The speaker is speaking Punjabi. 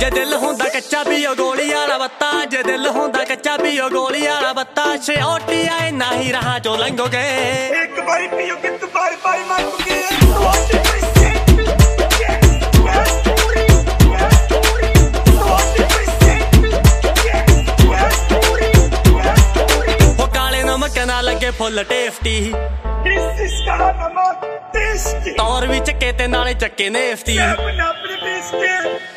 ਜੇ ਦਿਲ ਹੁੰਦਾ ਕੱਚਾ ਪੀਓ ਗੋਲੀ ਵਾਲਾ ਬੱਤਾ, ਜੇ ਦਿਲ ਹੁੰਦਾ ਕੱਚਾ ਪੀਓ ਗੋਲੀ ਵਾਲਾ ਬੱਤਾ। ਛੋਟੀ ਆਏ ਨਾ ਹੀ ਰਾਹਾਂ ਚੋਂ ਲੰਘੋਗੇ, ਇੱਕ ਵਾਰੀ ਪੀਓ ਕਿ ਦੁਬਾਰਾ ਪਾਈ ਮੰਗੋਗੇ। ਨਾ ਲੱਗੇ ਫੁੱਲ ਟੇਸਟੀ, ਤੌਰ ਵੀ ਚੱਕੇ ਤੇ ਨਾਲੇ ਚੱਕੇ ਨੇਫਤੀ।